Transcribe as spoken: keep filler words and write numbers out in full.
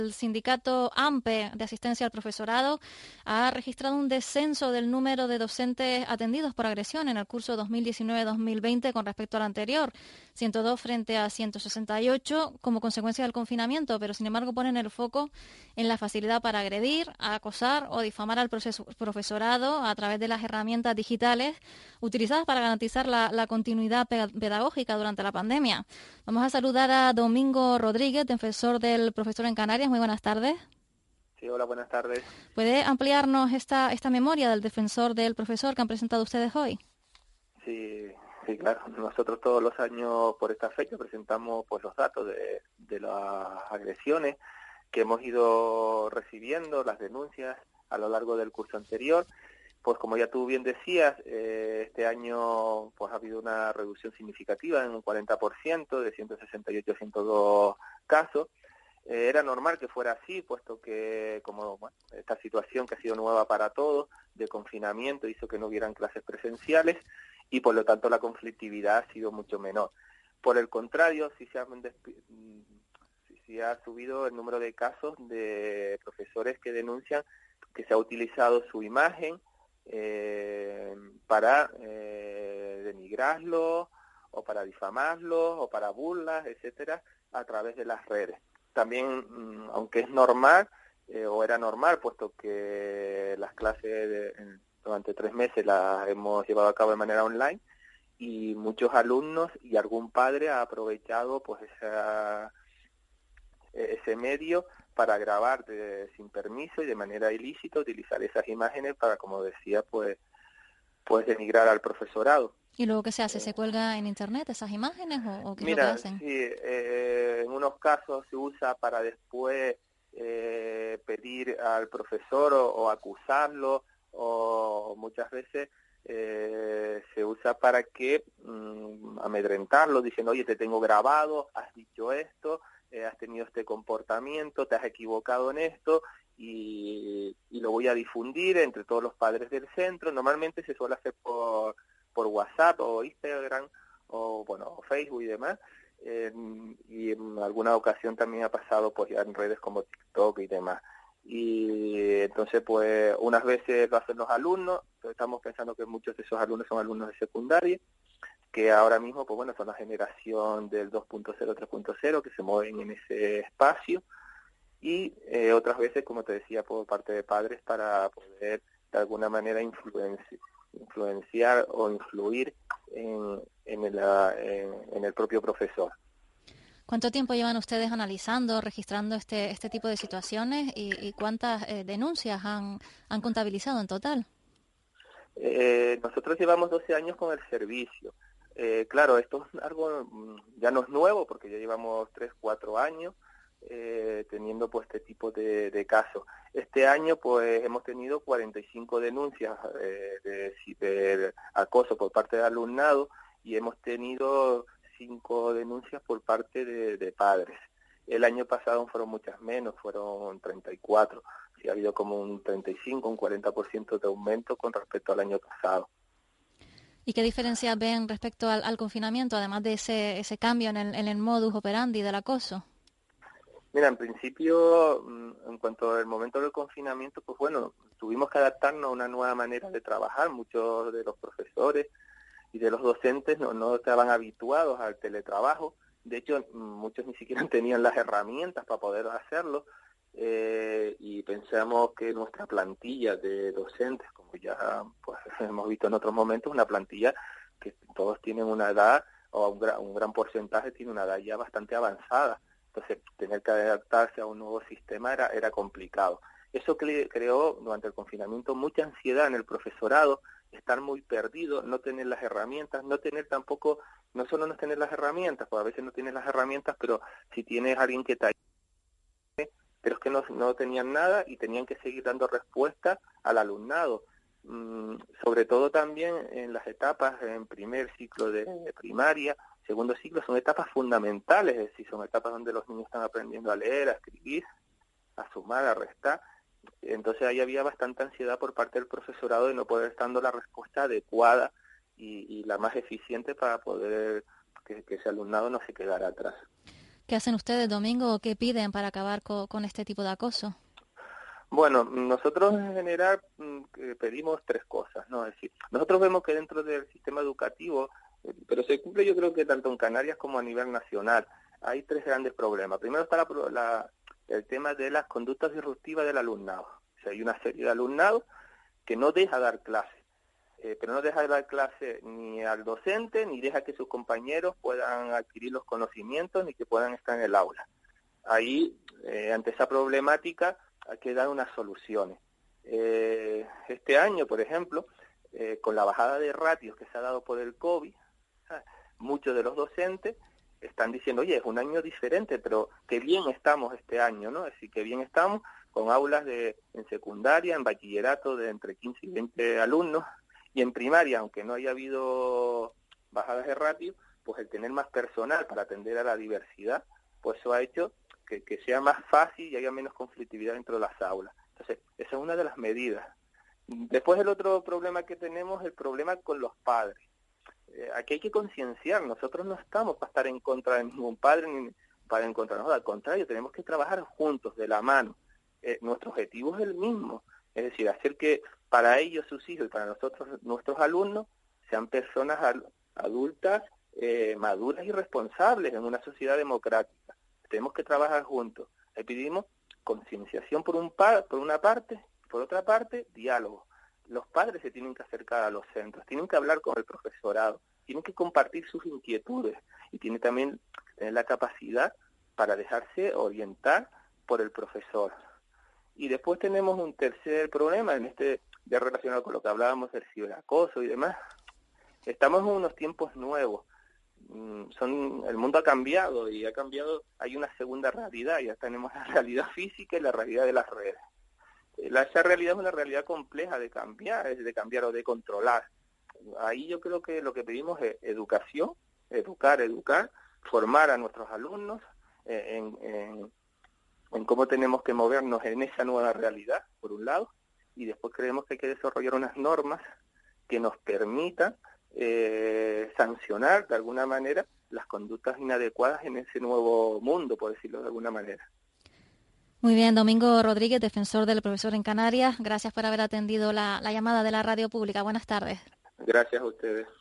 El sindicato AMPE de asistencia al profesorado ha registrado un descenso del número de docentes atendidos por agresión en el curso dos mil diecinueve dos mil veinte con respecto al anterior, ciento dos frente a ciento sesenta y ocho como consecuencia del confinamiento, pero sin embargo ponen el foco en la facilidad para agredir, acosar o difamar al proceso, profesorado a través de las herramientas digitales utilizadas para garantizar la, la continuidad pedagógica durante la pandemia. Vamos a saludar a Domingo Rodríguez, defensor del profesor en Canarias. Muy buenas tardes. Sí, hola, buenas tardes. ¿Puede ampliarnos esta, esta memoria del defensor del profesor que han presentado ustedes hoy? Sí, sí, claro. Nosotros todos los años por esta fecha presentamos pues los datos de, de las agresiones que hemos ido recibiendo, las denuncias a lo largo del curso anterior. Pues como ya tú bien decías, eh, este año pues ha habido una reducción significativa en un cuarenta por ciento, de ciento sesenta y ocho a ciento dos casos. Eh, era normal que fuera así, puesto que como bueno, esta situación que ha sido nueva para todos, de confinamiento, hizo que no hubieran clases presenciales y por lo tanto la conflictividad ha sido mucho menor. Por el contrario, sí se, han despi- sí, sí ha subido el número de casos de profesores que denuncian que se ha utilizado su imagen eh, para eh, denigrarlo o para difamarlo o para burlas, etcétera, a través de las redes. También, aunque es normal, eh, o era normal, puesto que las clases de, durante tres meses las hemos llevado a cabo de manera online, y muchos alumnos y algún padre ha aprovechado pues esa, ese medio para grabar de, sin permiso y de manera ilícita, utilizar esas imágenes para, como decía, pues, pues denigrar al profesorado. ¿Y luego qué se hace? Eh, ¿Se cuelga en internet esas imágenes o, o qué es lo que Mira, hacen? sí, eh, en unos casos se usa para después eh, pedir al profesor o, o acusarlo, o muchas veces eh, se usa para que mm, amedrentarlo, diciendo, oye, te tengo grabado, has dicho esto, eh, has tenido este comportamiento, te has equivocado en esto, y, y lo voy a difundir entre todos los padres del centro. Normalmente se suele hacer por, por WhatsApp o Instagram, o bueno, Facebook y demás, eh, y en alguna ocasión también ha pasado pues ya en redes como TikTok y demás. Y entonces pues unas veces lo hacen los alumnos, pero estamos pensando que muchos de esos alumnos son alumnos de secundaria, que ahora mismo pues bueno son la generación del dos punto cero, tres punto cero, que se mueven en ese espacio, y eh, otras veces, como te decía, por parte de padres para poder de alguna manera influenciar influenciar o influir en, en, el, en, en el propio profesor. ¿Cuánto tiempo llevan ustedes analizando, registrando este este tipo de situaciones y, y cuántas eh, denuncias han, han contabilizado en total? Eh, nosotros llevamos doce años con el servicio. Eh, claro, esto es algo, ya no es nuevo, porque ya llevamos tres, cuatro años eh, teniendo pues este tipo de, de casos. Este año pues hemos tenido cuarenta y cinco denuncias eh, de ciberacoso por parte del alumnado, y hemos tenido cinco denuncias por parte de, de padres. El año pasado fueron muchas menos, fueron treinta y cuatro. Sí, ha habido como un treinta y cinco, un cuarenta por ciento de aumento con respecto al año pasado. ¿Y qué diferencias ven respecto al, al confinamiento, además de ese ese cambio en el, en el modus operandi del acoso? Mira, en principio, en cuanto al momento del confinamiento, pues bueno, tuvimos que adaptarnos a una nueva manera de trabajar. Muchos de los profesores y de los docentes no, no estaban habituados al teletrabajo. De hecho, muchos ni siquiera tenían las herramientas para poder hacerlo. Eh, y pensamos que nuestra plantilla de docentes, como ya pues hemos visto en otros momentos, una plantilla que todos tienen una edad, o un gran, un gran porcentaje tiene una edad ya bastante avanzada. Entonces, tener que adaptarse a un nuevo sistema era, era complicado. Eso cre- creó durante el confinamiento mucha ansiedad en el profesorado, estar muy perdido, no tener las herramientas, no tener tampoco, no solo no tener las herramientas, porque a veces no tienes las herramientas, pero si tienes a alguien que te ayude, pero es que no, no tenían nada y tenían que seguir dando respuesta al alumnado. Mm, sobre todo también en las etapas, en primer ciclo de, de primaria, segundo ciclo, son etapas fundamentales, es decir, son etapas donde los niños están aprendiendo a leer, a escribir, a sumar, a restar. Entonces ahí había bastante ansiedad por parte del profesorado de no poder estar dando la respuesta adecuada y, y la más eficiente para poder que, que ese alumnado no se quedara atrás. ¿Qué hacen ustedes, Domingo, o qué piden para acabar co- con este tipo de acoso? Bueno, nosotros en general pedimos tres cosas, ¿no? Es decir, nosotros vemos que dentro del sistema educativo, pero se cumple yo creo que tanto en Canarias como a nivel nacional, hay tres grandes problemas. Primero está la, la, el tema de las conductas disruptivas del alumnado. O sea, hay una serie de alumnado que no deja dar clase, eh, pero no deja de dar clase ni al docente, ni deja que sus compañeros puedan adquirir los conocimientos, ni que puedan estar en el aula. Ahí, eh, ante esa problemática, hay que dar unas soluciones. Eh, este año, por ejemplo, eh, con la bajada de ratios que se ha dado por el COVID, ¿sabes? Muchos de los docentes están diciendo, oye, es un año diferente, pero qué bien estamos este año, ¿no? Es decir, qué bien estamos con aulas de en secundaria, en bachillerato de entre quince y veinte alumnos, y en primaria, aunque no haya habido bajadas de ratio, pues el tener más personal para atender a la diversidad, pues eso ha hecho que, que sea más fácil y haya menos conflictividad dentro de las aulas. Entonces, esa es una de las medidas. Después el otro problema que tenemos es el problema con los padres. Eh, aquí hay que concienciar, nosotros no estamos para estar en contra de ningún padre ni para en contra de nosotros, al contrario, tenemos que trabajar juntos, de la mano. Eh, nuestro objetivo es el mismo, es decir, hacer que para ellos, sus hijos y para nosotros, nuestros alumnos, sean personas adultas, eh, maduras y responsables en una sociedad democrática. Tenemos que trabajar juntos. Le pedimos concienciación por, un par, por una parte, por otra parte, diálogo. Los padres se tienen que acercar a los centros, tienen que hablar con el profesorado, tienen que compartir sus inquietudes y tienen también que tener la capacidad para dejarse orientar por el profesor. Y después tenemos un tercer problema, en este ya relacionado con lo que hablábamos del ciberacoso y demás. Estamos en unos tiempos nuevos. Son, el mundo ha cambiado y ha cambiado, hay una segunda realidad, ya tenemos la realidad física y la realidad de las redes. La, esa realidad es una realidad compleja de cambiar, es de cambiar o de controlar. Ahí yo creo que lo que pedimos es educación, educar, educar, formar a nuestros alumnos en, en, en cómo tenemos que movernos en esa nueva realidad, por un lado, y después creemos que hay que desarrollar unas normas que nos permitan eh, sancionar de alguna manera las conductas inadecuadas en ese nuevo mundo, por decirlo de alguna manera. Muy bien, Domingo Rodríguez, defensor del profesor en Canarias. Gracias por haber atendido la, la llamada de la radio pública. Buenas tardes. Gracias a ustedes.